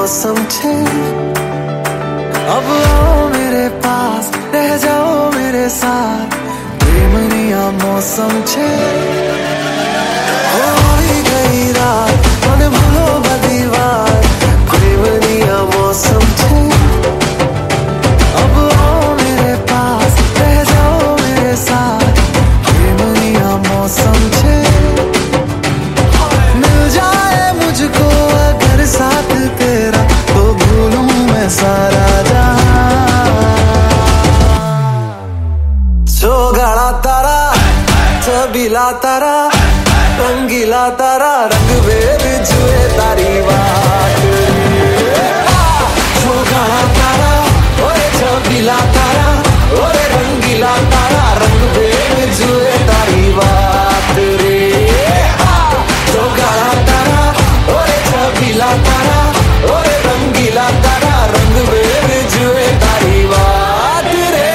मौसम छे अब आओ मेरे पास रह जाओ मेरे साथ प्रेमनिया मौसम छे हो ही गई रात मन भूलो बदी बात प्रेमनिया मौसम छे अब आओ मेरे पास रह जाओ मेरे साथ प्रेमनिया मौसम छे मिल जाए मुझको अगर साथ तेरा तो भूलूं मैं सारा गाड़ा तारा छबीला तारा रंगीला तारा रंग बेर जुए तारी बात जो गाड़ा तारा ओए छबीला तारा ओए रंगीला तारा रंग बेर जुए तारी बात रे जो गाड़ा तारा ओए छबीला तारा ओए रंगीला तारा रंग बेर जुए तारी बात रे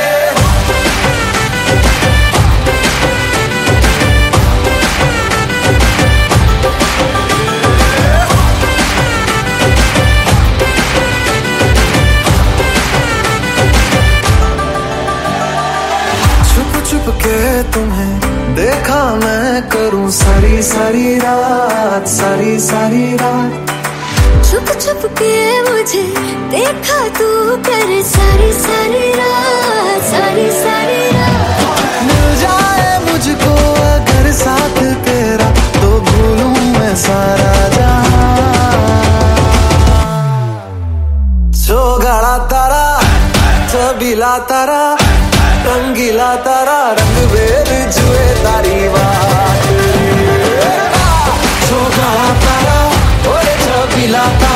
छुप के तुम्हें देखा मैं करूं सारी सारी रात सारी सारी रात छुप छुप के मुझे देखा तू कर सारी सारी रात सारी सारी रात मिल जाए मुझको अगर साथ तेरा तो भूलूं मैं सारा जहां जो गाड़ा तारा छबीला तारा रंगीला तारा रंग बेर जुए तारी बात जो गाड़ा तारा ओए छबीला तारा